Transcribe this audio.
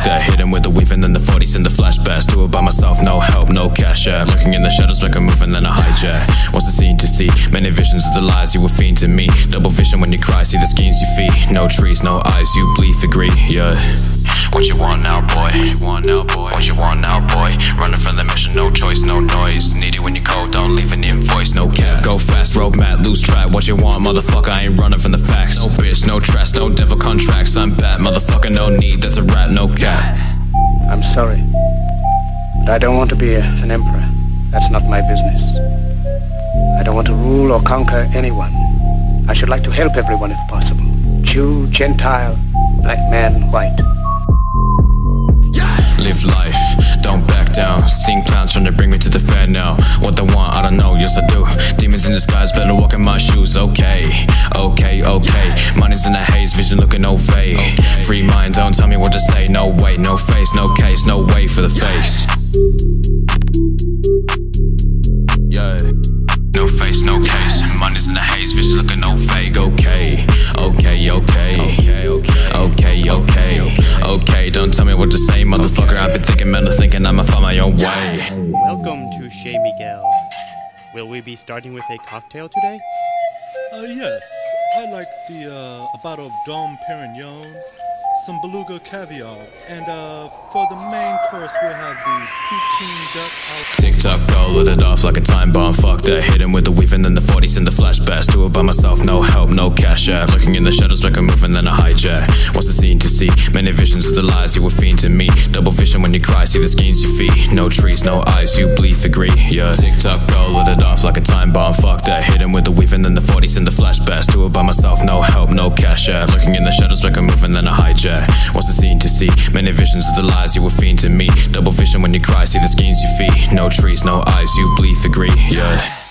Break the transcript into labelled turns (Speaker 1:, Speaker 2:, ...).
Speaker 1: fuck that. Hit him with the weave and then the 40s and the flashbacks. Do it by myself, no help, no cash, yeah. Looking in the shadows, make a move and then a hijack. What's the scene to see? Many visions of the lies you were fiend to me. Double vision when you cry, see the schemes you feed. No trees, no eyes, you bleed for greed, yeah.
Speaker 2: What you want now, boy? What you want now, boy? What you want now, boy? Running from the mission, no choice, no noise. Need it when you cold, don't leave an invoice, no cap.
Speaker 1: Go fast, road mad, lose track. What you want, motherfucker? I ain't running from the facts. No bitch, no trash, no devil contracts. I'm bad, motherfucker, no need. That's a rat, no cap.
Speaker 3: I'm sorry, but I don't want to be an emperor. That's not my business. I don't want to rule or conquer anyone. I should like to help everyone if possible. Jew, Gentile, black man, white.
Speaker 1: Live life, don't back down. Seeing clowns trying to bring me to the fair now. What they want, I don't know, yes I do. Demons in disguise, better walk in my shoes. Okay, okay, okay. Money's in the haze, vision looking no fade. Free mind, don't tell me what to say. No way, no face, no case, no way for the face. Yeah.
Speaker 2: No face, no case. Money's in the haze, vision looking no fake.
Speaker 1: Okay, okay, okay. Okay, okay. Okay, don't tell me what to say, motherfucker. I've been thinking, man, thinking I'ma find my own way.
Speaker 4: Welcome to Chez Miguel. Will we be starting with a cocktail today?
Speaker 5: Yes. I like a bottle of Dom Perignon, some beluga caviar, and for the main course we'll have the Peking duck.
Speaker 1: Tick tock, go, lit it off like a time bomb. Fuck that, hit him with the weave and then the 40s and the flashbacks. Do it by myself, no help, no cash, yeah. Looking in the shadows, make a move and then a hijack. What's the scene to see? Many visions of the lies you were fiend to me. Double vision when you cry, see the schemes you feed. No trees, no eyes, you bleed for greed, yeah. Tick tock, go, lit it off like a time bomb. Fuck that, hit him with the weave and then the 40s and the flashbacks. Do it by myself, no help, no cash, yeah. Looking in the shadows, make a move and then a hijack. What's the scene to see? Many visions of the lies you were fiend to me. Double vision when you cry, see the schemes you feed. No trees, no eyes, you bleed for greed, yeah.